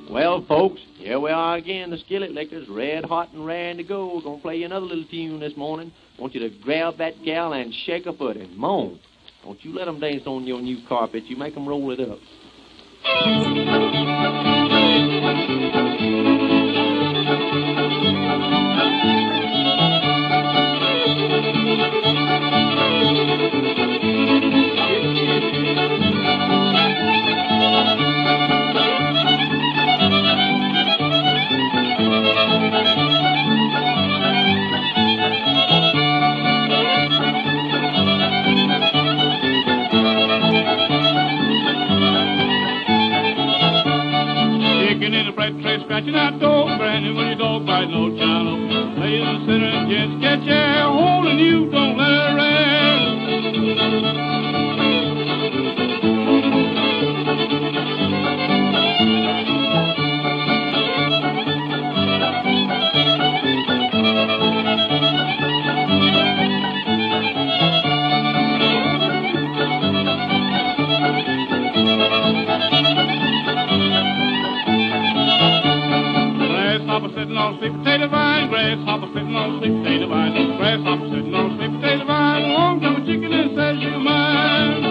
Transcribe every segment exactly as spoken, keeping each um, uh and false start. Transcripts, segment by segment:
Well, folks, here we are again, the Skillet Lickers, red hot and raring to go. We're going to play you another little tune this morning. I want you to grab that gal and shake her foot and moan. Don't you let them dance on your new carpet. You make them roll it up. Scratching that dog, Brandon, when your dog bites no child. Lay in the center and just get your holding you, don't let it rest. Sitting on a sweet potato vine, grasshopper sitting on a sweet potato vine, grasshopper sitting on a sweet potato vine, long time a chicken and says you're mine.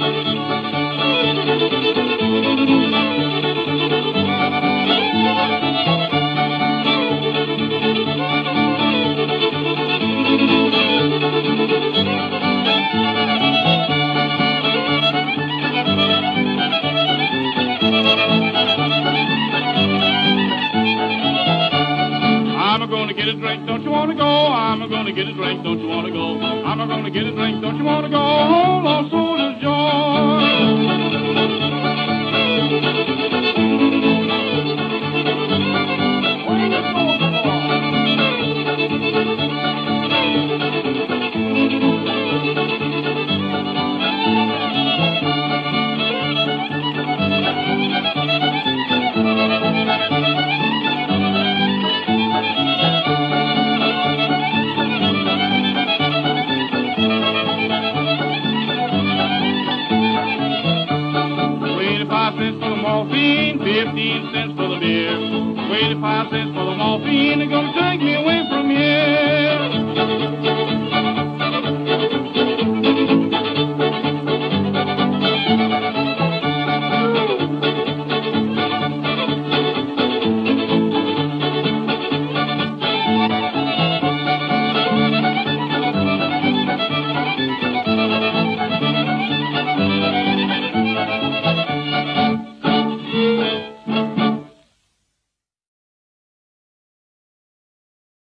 I'm gonna get a drink, don't you wanna go? I'm gonna get a drink, don't you wanna go? I'm gonna get a drink, don't you wanna go? Hold on, soldier's fifteen cents for the beer, twenty-five cents for the morphine. They're gonna take me away from here.